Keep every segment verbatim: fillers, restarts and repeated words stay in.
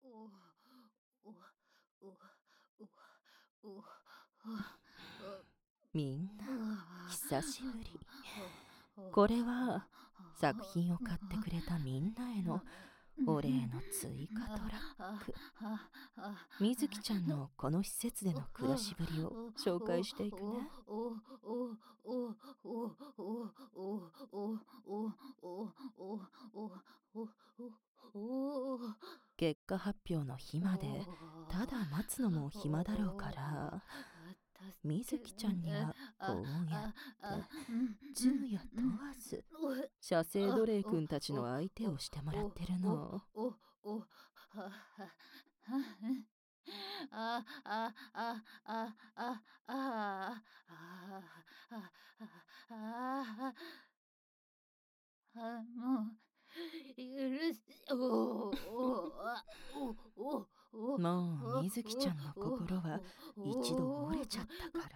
みんな久しぶり。これは作品を買ってくれたみんなへのお礼の追加トラック。みずきちゃんのこの施設での暮らしぶりを紹介していくね。結果発表の日までただ待つのも暇だろうから、みずきちゃんにはこうやって昼夜問わず写生奴隷くんたちの相手をしてもらってるの。 ああああああああもう許しもうみずきちゃんの心は一度折れちゃったから、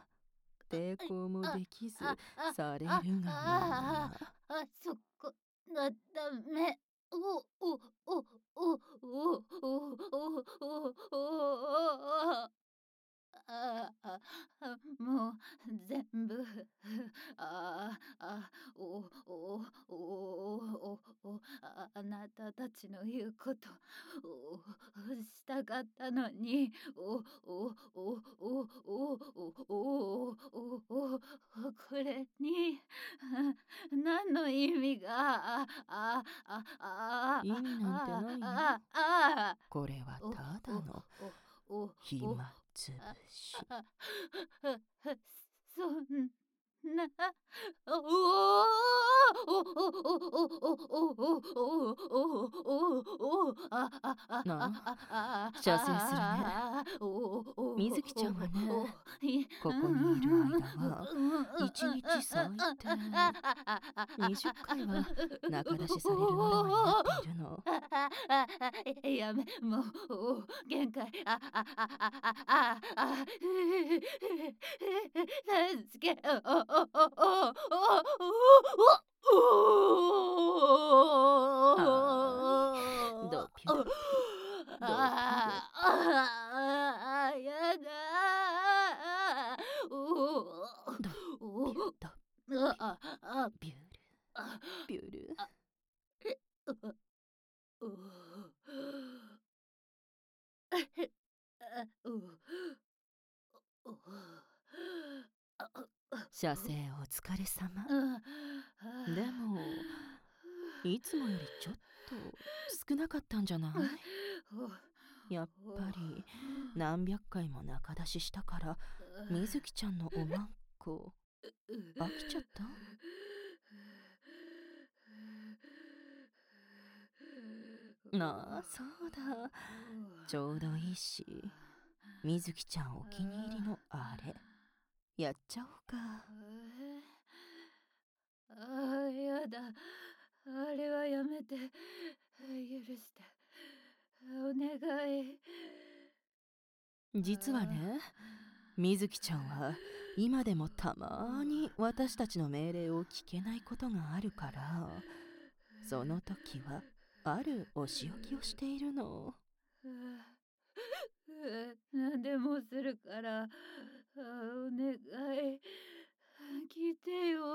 抵抗もできずされるがまま。 あそこがダメ。おおおおおおおおおああ、もう全部ああおおおおおああなたたちの言うことおしたかったのにおおおおおおおおおこれに何の意味がああああ意味なんてないよ。 ああこれはただの暇つぶし。 そんなおおおおおおおおおおあああなあ、射精するね。みずきちゃんはね、ここにいる間は一日最低にじゅっかいは中出しされるノルマになっているの。 やめ、もう限界。あああああああ助けおおおおおはい、ドピドピドピドああやだドピュドビュルビュル。射精お疲れ様。でもいつもよりちょっと少なかったんじゃない？やっぱり何百回も中出ししたからみずきちゃんのおまんこ飽きちゃった？ああ、そうだ。ちょうどいいし、みずきちゃんお気に入りのあれやっちゃおうか。 ああやだ、あれはやめて、許してお願い。 実はね、みずきちゃんは今でもたまに私たちの命令を聞けないことがあるから、その時はあるお仕置きをしているの。 何でもするからお願い聞いてよ。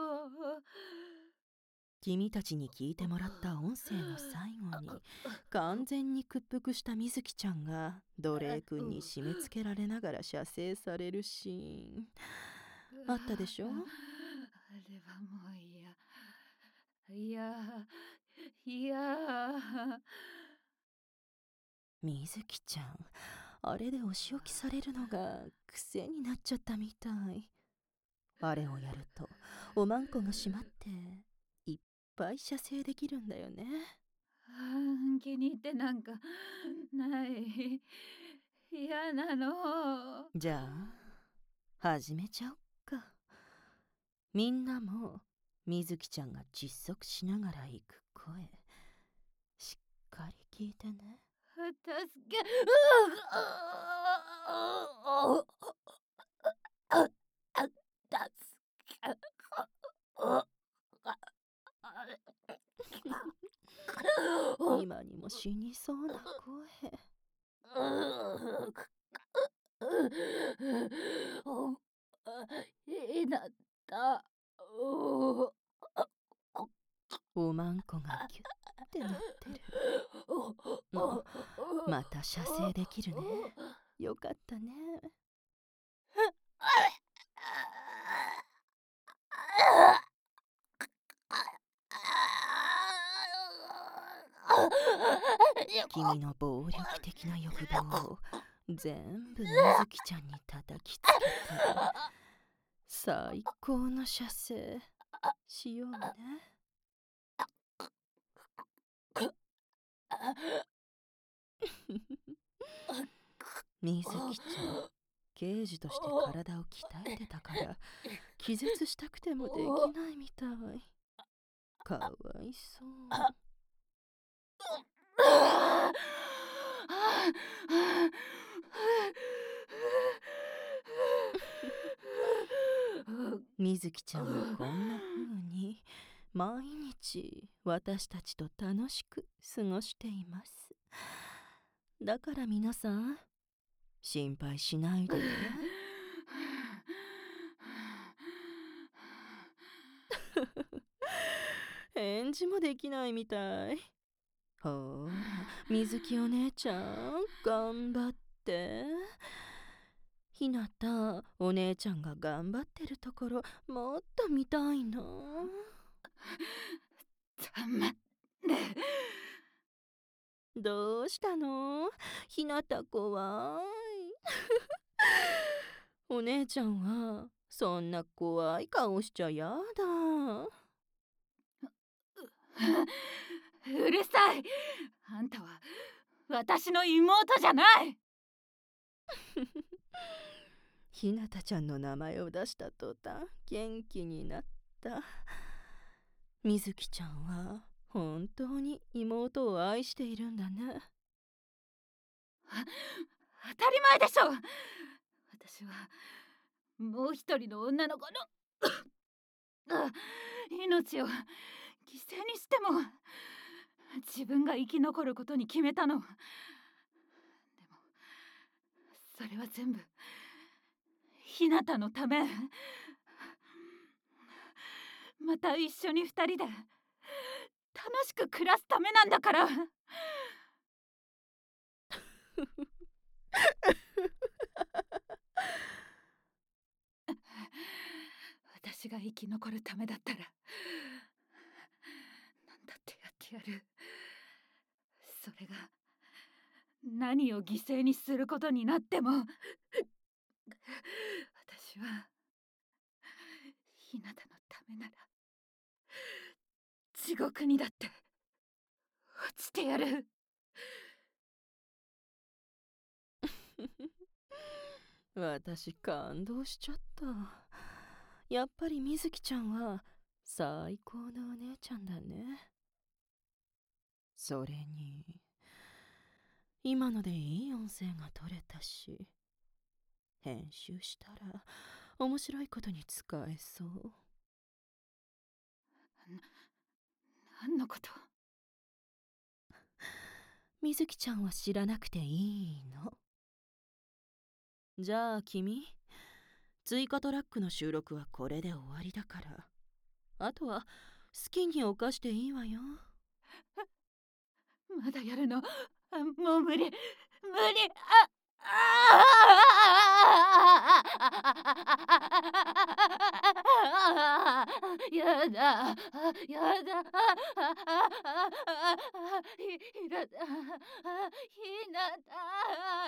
君たちに聞いてもらった音声の最後に完全に屈服したみずきちゃんが奴隷くんに締め付けられながら射精されるシーンあったでしょ？ あれはもう嫌嫌嫌。 みずきちゃん、あれでお仕置きされるのが癖になっちゃったみたい。あれをやるとおまんこが閉まっていっぱい射精できるんだよね。 気に入ってなんかない嫌なの。 じゃあ始めちゃおっか。みんなもみずきちゃんが窒息しながら行く声しっかり聞いてね。 助け今にも死にそうな声。 ひなた。 おまんこがキュッてなってる。あ、また射精できるね。よかったね。君の暴力的な欲望を全部みずきちゃんに叩きつけて最高の射精しようね。みずきちゃん、刑事として体を鍛えてたから気絶したくてもできないみたい。かわいそう。みずきちゃんはこんな風に毎日私たちと楽しく過ごしています。だから皆さん心配しないでね。返事もできないみたい。ほーら、みずきお姉ちゃん頑張って。ひなた、お姉ちゃんが頑張ってるところもっと見たいの。 たまって。 どうしたの？ひなた怖い。お姉ちゃんはそんな怖い顔しちゃやだ。 うるさい。あんたは私の妹じゃない。 ひなたちゃんの名前を出した途端元気になった。みずきちゃんは本当に妹を愛しているんだね。 当たり前でしょ。私はもう一人の女の子の命を犠牲にしても自分が生き残ることに決めたの。でもそれは全部ひなたのため。また一緒に二人で楽しく暮らすためなんだから。私が生き残るためだったら何だってやってやる。それが何を犠牲にすることになっても私はひなたのためなら地獄にだって落ちてやる。 私感動しちゃった。やっぱりみずきちゃんは最高のお姉ちゃんだね。それに今のでいい音声が取れたし、編集したら面白いことに使えそう。 な何のこと？ みずきちゃんは知らなくていいの。じゃあ君、追加トラックの収録はこれで終わりだから、あとは好きに犯していいわよ。 まだやるの？あ、もう無理無理。ああやだやだ。ひなたひなた。